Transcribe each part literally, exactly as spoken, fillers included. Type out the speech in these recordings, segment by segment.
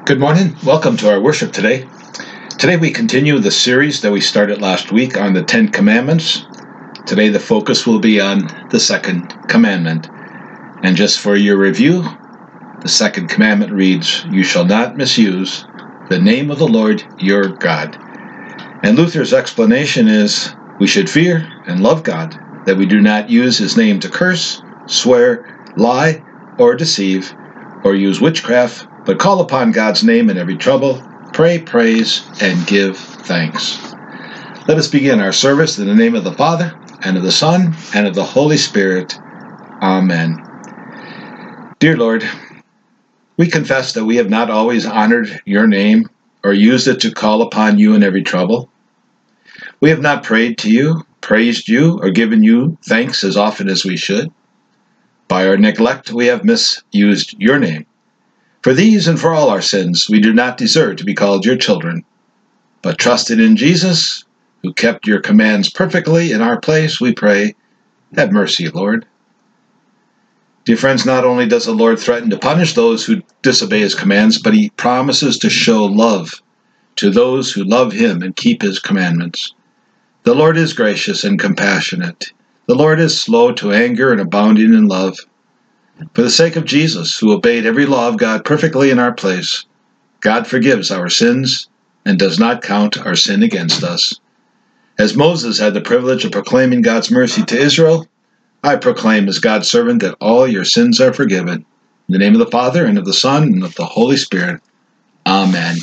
Good morning. Welcome to our worship today. Today we continue the series that we started last week on the Ten Commandments. Today the focus will be on the second commandment. And just for your review, the second commandment reads, "You shall not misuse the name of the Lord your God." And Luther's explanation is, we should fear and love God, that we do not use his name to curse, swear, lie, or deceive, or use witchcraft, but call upon God's name in every trouble, pray, praise, and give thanks. Let us begin our service in the name of the Father, and of the Son, and of the Holy Spirit. Amen. Dear Lord, we confess that we have not always honored your name or used it to call upon you in every trouble. We have not prayed to you, praised you, or given you thanks as often as we should. By our neglect, we have misused your name. For these and for all our sins, we do not deserve to be called your children. But trusting in Jesus, who kept your commands perfectly in our place, we pray, have mercy, Lord. Dear friends, not only does the Lord threaten to punish those who disobey his commands, but he promises to show love to those who love him and keep his commandments. The Lord is gracious and compassionate. The Lord is slow to anger and abounding in love. For the sake of Jesus, who obeyed every law of God perfectly in our place, God forgives our sins and does not count our sin against us. As Moses had the privilege of proclaiming God's mercy to Israel, I proclaim as God's servant that all your sins are forgiven. In the name of the Father, and of the Son, and of the Holy Spirit. Amen.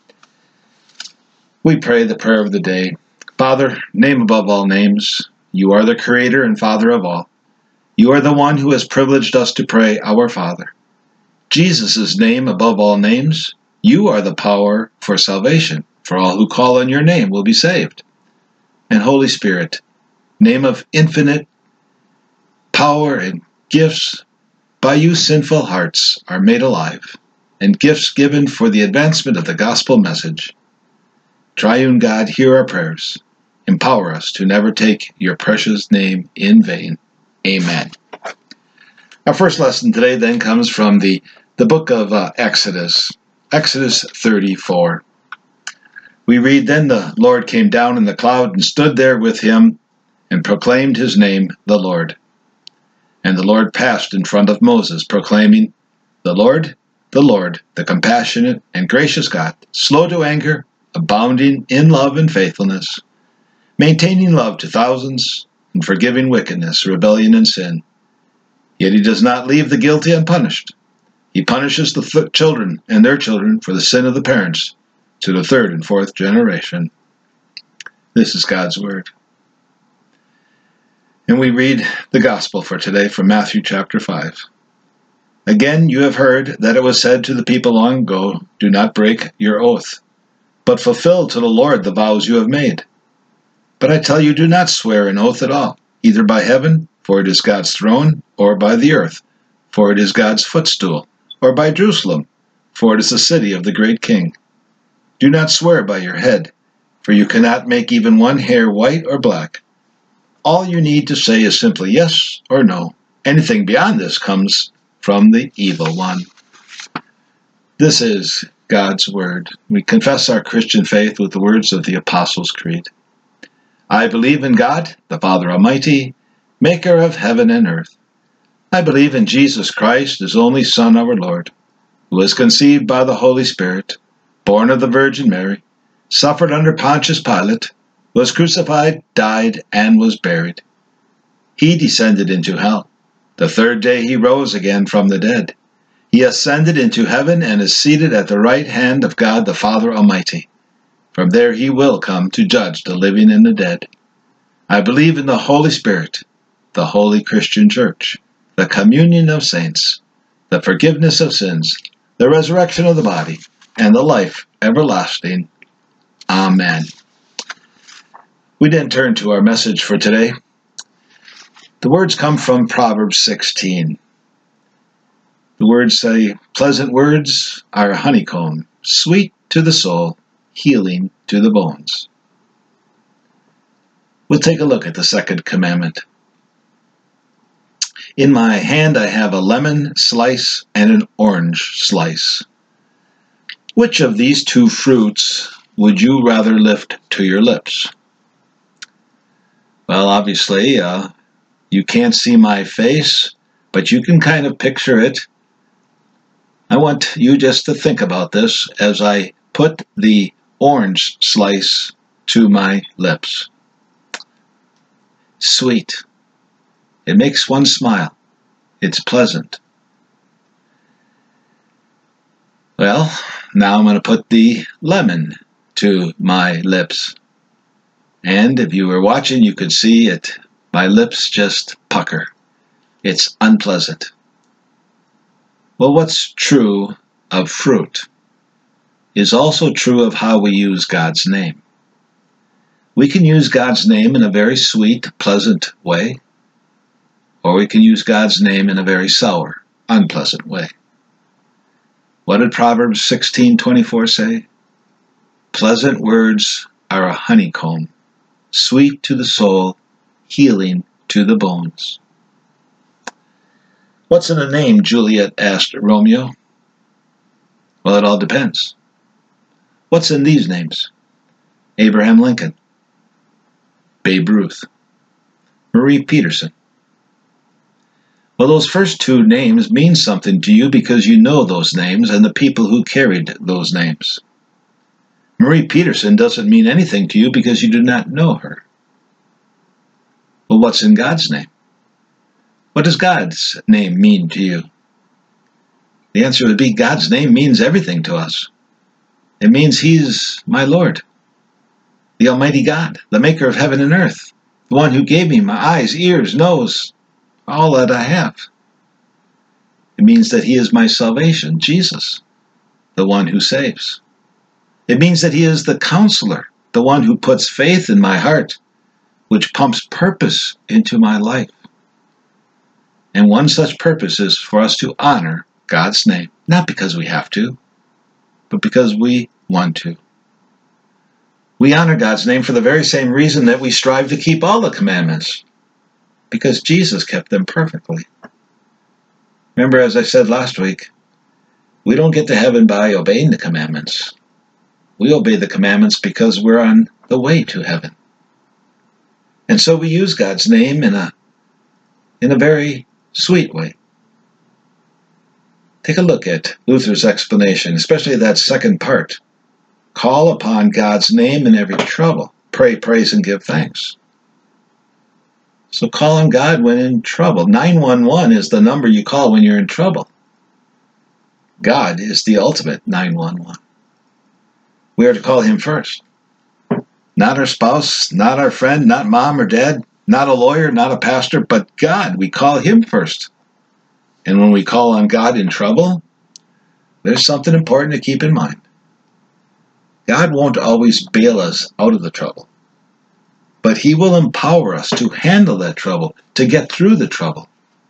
We pray the prayer of the day. Father, name above all names, you are the Creator and Father of all. You are the one who has privileged us to pray, Our Father. Jesus' name above all names, you are the power for salvation, for all who call on your name will be saved. And Holy Spirit, name of infinite power and gifts, by you sinful hearts are made alive, and gifts given for the advancement of the gospel message. Triune God, hear our prayers. Empower us to never take your precious name in vain. Amen. Our first lesson today then comes from the, the book of uh, Exodus, Exodus thirty-four. We read, "Then the Lord came down in the cloud and stood there with him and proclaimed his name, the Lord. And the Lord passed in front of Moses, proclaiming, The Lord, the Lord, the compassionate and gracious God, slow to anger, abounding in love and faithfulness, maintaining love to thousands, and forgiving wickedness, rebellion, and sin. Yet he does not leave the guilty unpunished. He punishes the th- children and their children for the sin of the parents to the third and fourth generation." This is God's word. And we read the gospel for today from Matthew chapter five. "Again you have heard that it was said to the people long ago, Do not break your oath, but fulfill to the Lord the vows you have made. But I tell you, do not swear an oath at all, either by heaven, for it is God's throne, or by the earth, for it is God's footstool, or by Jerusalem, for it is the city of the great king. Do not swear by your head, for you cannot make even one hair white or black. All you need to say is simply yes or no. Anything beyond this comes from the evil one." This is God's word. We confess our Christian faith with the words of the Apostles' Creed. "I believe in God, the Father Almighty, maker of heaven and earth. I believe in Jesus Christ, his only Son, our Lord, who was conceived by the Holy Spirit, born of the Virgin Mary, suffered under Pontius Pilate, was crucified, died, and was buried. He descended into hell. The third day he rose again from the dead. He ascended into heaven and is seated at the right hand of God the Father Almighty. From there he will come to judge the living and the dead. I believe in the Holy Spirit, the holy Christian Church, the communion of saints, the forgiveness of sins, the resurrection of the body, and the life everlasting. Amen." We then turn to our message for today. The words come from Proverbs sixteen. The words say, "Pleasant words are a honeycomb, sweet to the soul, healing to the bones." We'll take a look at the second commandment. In my hand I have a lemon slice and an orange slice. Which of these two fruits would you rather lift to your lips? Well, obviously, uh, you can't see my face, but you can kind of picture it. I want you just to think about this as I put the orange slice to my lips. Sweet. It makes one smile. It's pleasant. Well, now I'm going to put the lemon to my lips. And if you were watching, you could see it. My lips just pucker. It's unpleasant. Well, what's true of fruit is also true of how we use God's name. We can use God's name in a very sweet, pleasant way, or we can use God's name in a very sour, unpleasant way. What did Proverbs sixteen twenty-four say? Pleasant words are a honeycomb, sweet to the soul, healing to the bones. What's in a name? Juliet asked Romeo. Well, it all depends. What's in these names? Abraham Lincoln, Babe Ruth, Marie Peterson. Well, those first two names mean something to you because you know those names and the people who carried those names. Marie Peterson doesn't mean anything to you because you do not know her. Well, what's in God's name? What does God's name mean to you? The answer would be God's name means everything to us. It means He's my Lord, the Almighty God, the maker of heaven and earth, the one who gave me my eyes, ears, nose, all that I have. It means that He is my salvation, Jesus, the one who saves. It means that He is the counselor, the one who puts faith in my heart, which pumps purpose into my life. And one such purpose is for us to honor God's name, not because we have to, but because we want to. We honor God's name for the very same reason that we strive to keep all the commandments, because Jesus kept them perfectly. Remember, as I said last week, we don't get to heaven by obeying the commandments. We obey the commandments because we're on the way to heaven. And so we use God's name in a, in a very sweet way. Take a look at Luther's explanation, especially that second part. Call upon God's name in every trouble. Pray, praise, and give thanks. So call on God when in trouble. nine one one is the number you call when you're in trouble. God is the ultimate nine one one. We are to call Him first. Not our spouse, not our friend, not mom or dad, not a lawyer, not a pastor, but God. We call Him first. And when we call on God in trouble, there's something important to keep in mind. God won't always bail us out of the trouble, but He will empower us to handle that trouble, to get through the trouble.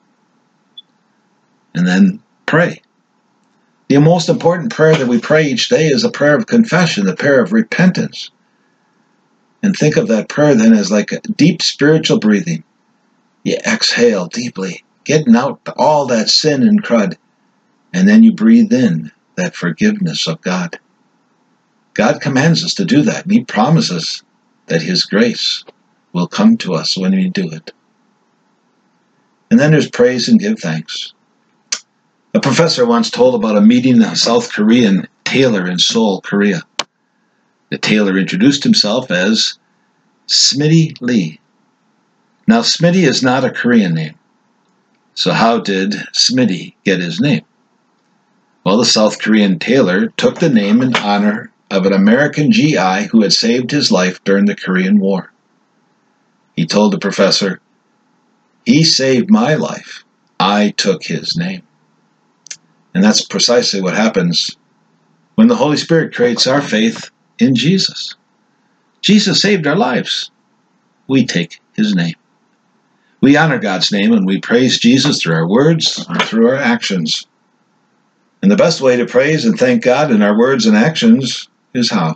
And then pray. The most important prayer that we pray each day is a prayer of confession, the prayer of repentance. And think of that prayer then as like a deep spiritual breathing. You exhale deeply, getting out all that sin and crud, and then you breathe in that forgiveness of God. God commands us to do that, and He promises that His grace will come to us when we do it. And then there's praise and give thanks. A professor once told about a meeting a South Korean tailor in Seoul, Korea. The tailor introduced himself as Smitty Lee. Now, Smitty is not a Korean name. So how did Smitty get his name? Well, the South Korean tailor took the name in honor of an American G I who had saved his life during the Korean War. He told the professor, "He saved my life. I took his name." And that's precisely what happens when the Holy Spirit creates our faith in Jesus. Jesus saved our lives. We take His name. We honor God's name and we praise Jesus through our words and through our actions. And the best way to praise and thank God in our words and actions is how?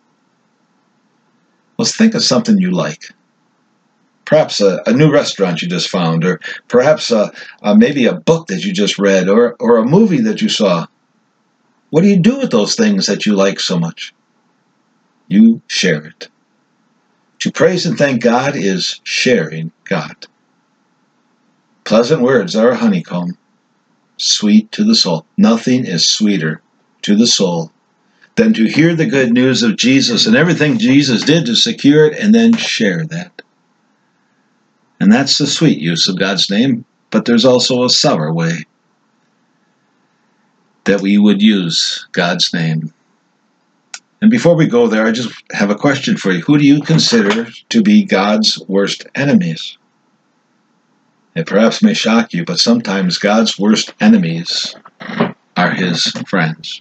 Let's think of something you like. Perhaps a, a new restaurant you just found, or perhaps a, a, maybe a book that you just read, or, or a movie that you saw. What do you do with those things that you like so much? You share it. To praise and thank God is sharing God. Pleasant words are a honeycomb, sweet to the soul. Nothing is sweeter to the soul than to hear the good news of Jesus and everything Jesus did to secure it and then share that. And that's the sweet use of God's name, but there's also a sour way that we would use God's name. And before we go there, I just have a question for you. Who do you consider to be God's worst enemies? It perhaps may shock you, but sometimes God's worst enemies are his friends.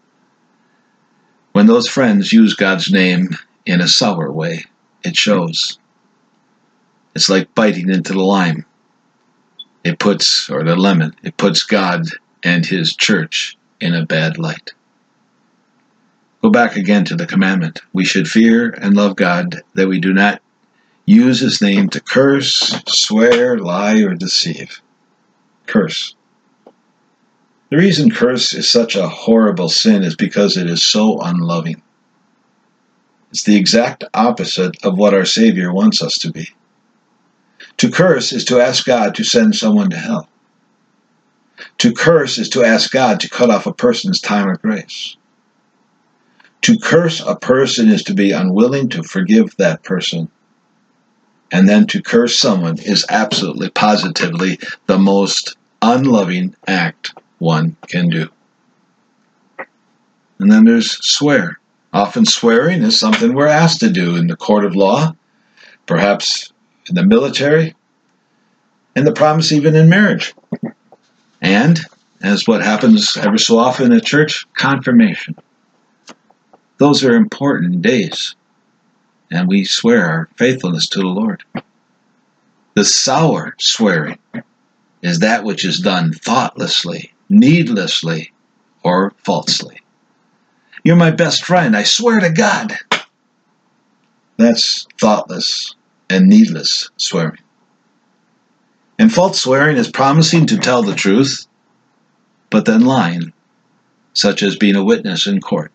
When those friends use God's name in a sour way, it shows. It's like biting into the lime. It puts, or the lemon, it puts God and his church in a bad light. Go back again to the commandment. We should fear and love God, that we do not use his name to curse, swear, lie, or deceive. Curse. The reason curse is such a horrible sin is because it is so unloving. It's the exact opposite of what our Savior wants us to be. To curse is to ask God to send someone to hell. To curse is to ask God to cut off a person's time of grace. To curse a person is to be unwilling to forgive that person. And then to curse someone is absolutely, positively the most unloving act one can do. And then there's swear. Often swearing is something we're asked to do in the court of law, perhaps in the military, and the promise even in marriage. And, as what happens ever so often at church, confirmation. Those are important days, and we swear our faithfulness to the Lord. The sour swearing is that which is done thoughtlessly, needlessly, or falsely. You're my best friend, I swear to God. That's thoughtless and needless swearing. And false swearing is promising to tell the truth, but then lying, such as being a witness in court.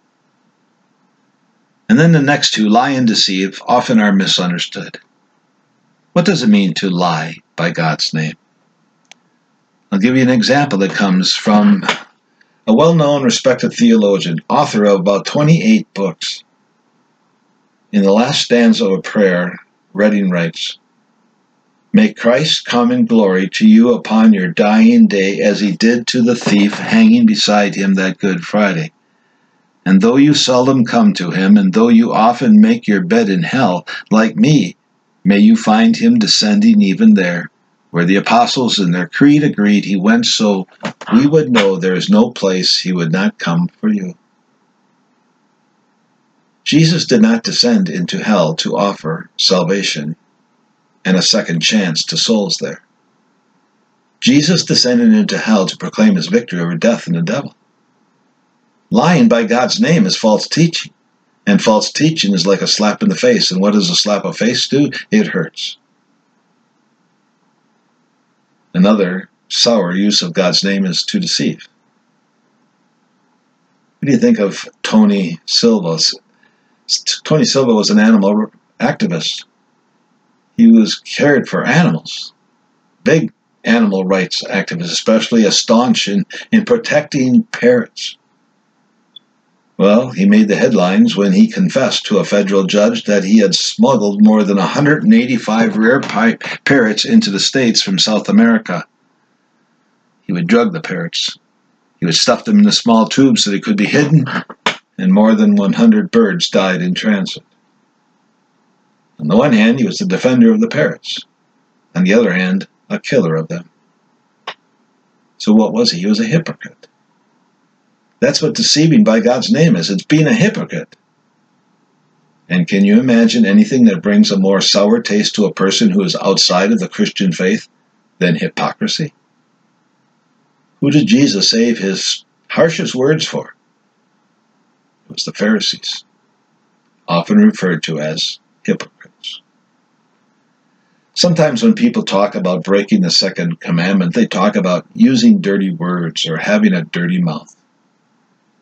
And then the next two, lie and deceive, often are misunderstood. What does it mean to lie by God's name? I'll give you an example that comes from a well-known, respected theologian, author of about twenty-eight books. In the last stanza of a prayer, Redding writes, "May Christ come in glory to you upon your dying day, as he did to the thief hanging beside him that Good Friday. And though you seldom come to him, and though you often make your bed in hell, like me, may you find him descending even there, where the apostles in their creed agreed he went, so we would know there is no place he would not come for you." Jesus did not descend into hell to offer salvation and a second chance to souls there. Jesus descended into hell to proclaim his victory over death and the devil. Lying by God's name is false teaching, and false teaching is like a slap in the face, and what does a slap of face do? It hurts. Another sour use of God's name is to deceive. What do you think of Tony Silva? Tony Silva was an animal activist. He was cared for animals. Big animal rights activist, especially a staunch in, in protecting parrots. Well, he made the headlines when he confessed to a federal judge that he had smuggled more than one hundred eighty-five rare pi- parrots into the States from South America. He would drug the parrots. He would stuff them in small tubes so they could be hidden, and more than one hundred birds died in transit. On the one hand, he was the defender of the parrots. On the other hand, a killer of them. So what was he? He was a hypocrite. That's what deceiving by God's name is. It's being a hypocrite. And can you imagine anything that brings a more sour taste to a person who is outside of the Christian faith than hypocrisy? Who did Jesus save his harshest words for? It was the Pharisees, often referred to as hypocrites. Sometimes when people talk about breaking the second commandment, they talk about using dirty words or having a dirty mouth.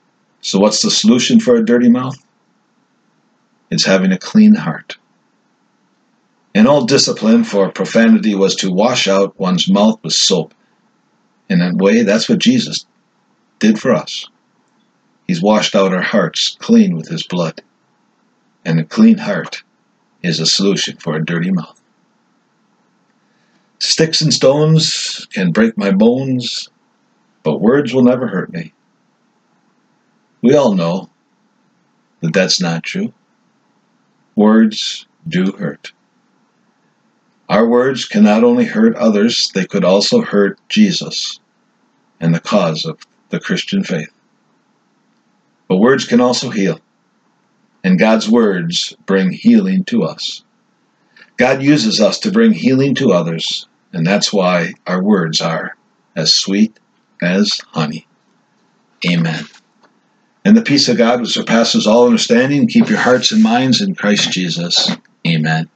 So what's the solution for a dirty mouth? It's having a clean heart. An old discipline for profanity was to wash out one's mouth with soap. In a way, that's what Jesus did for us. He's washed out our hearts clean with his blood. And a clean heart is a solution for a dirty mouth. Sticks and stones can break my bones, but words will never hurt me. We all know that that's not true. Words do hurt. Our words can not only hurt others, they could also hurt Jesus and the cause of the Christian faith. But words can also heal, and God's words bring healing to us. God uses us to bring healing to others, and that's why our words are as sweet as honey. Amen. And the peace of God, which surpasses all understanding, keep your hearts and minds in Christ Jesus. Amen.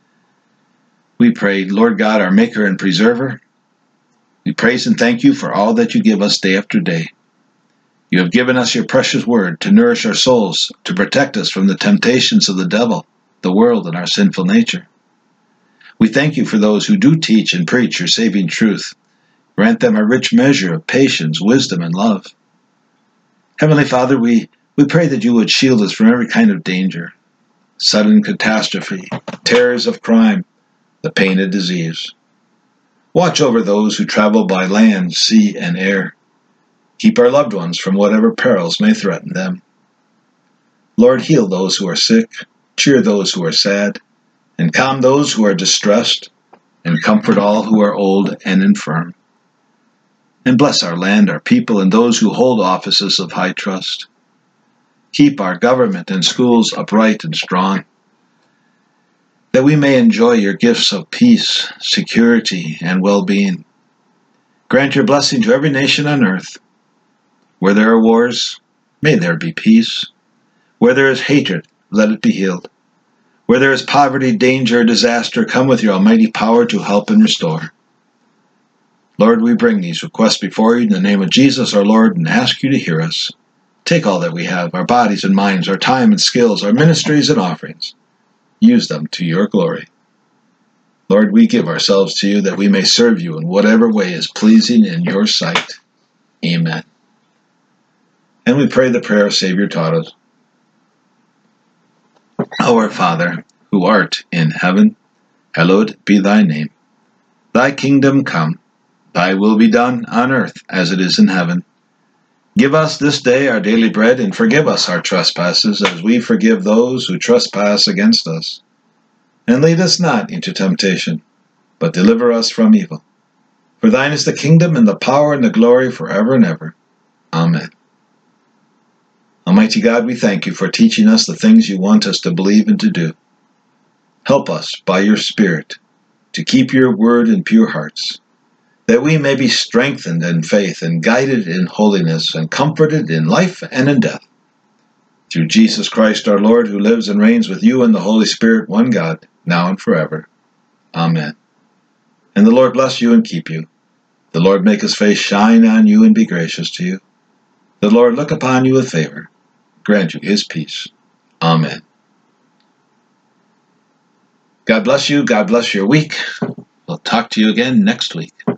We pray, Lord God, our Maker and Preserver, we praise and thank you for all that you give us day after day. You have given us your precious word to nourish our souls, to protect us from the temptations of the devil, the world, and our sinful nature. We thank you for those who do teach and preach your saving truth. Grant them a rich measure of patience, wisdom, and love. Heavenly Father, we, we pray that you would shield us from every kind of danger, sudden catastrophe, terrors of crime, the pain of disease. Watch over those who travel by land, sea, and air. Keep our loved ones from whatever perils may threaten them. Lord, heal those who are sick, cheer those who are sad, and calm those who are distressed, and comfort all who are old and infirm. And bless our land, our people, and those who hold offices of high trust. Keep our government and schools upright and strong, that we may enjoy your gifts of peace, security, and well-being. Grant your blessing to every nation on earth. Where there are wars, may there be peace. Where there is hatred, let it be healed. Where there is poverty, danger, or disaster, come with your almighty power to help and restore. Lord, we bring these requests before you in the name of Jesus our Lord and ask you to hear us. Take all that we have, our bodies and minds, our time and skills, our ministries and offerings. Use them to your glory. Lord, we give ourselves to you that we may serve you in whatever way is pleasing in your sight. Amen. And we pray the prayer Savior taught us. Our Father, who art in heaven, hallowed be thy name. Thy kingdom come, thy will be done on earth as it is in heaven. Give us this day our daily bread, and forgive us our trespasses, as we forgive those who trespass against us. And lead us not into temptation, but deliver us from evil. For thine is the kingdom, and the power, and the glory, forever and ever. Amen. Almighty God, we thank you for teaching us the things you want us to believe and to do. Help us, by your Spirit, to keep your word in pure hearts, that we may be strengthened in faith and guided in holiness and comforted in life and in death. Through Jesus Christ our Lord, who lives and reigns with you and the Holy Spirit, one God, now and forever. Amen. And the Lord bless you and keep you. The Lord make his face shine on you and be gracious to you. The Lord look upon you with favor, grant you his peace. Amen. God bless you. God bless your week. We'll talk to you again next week.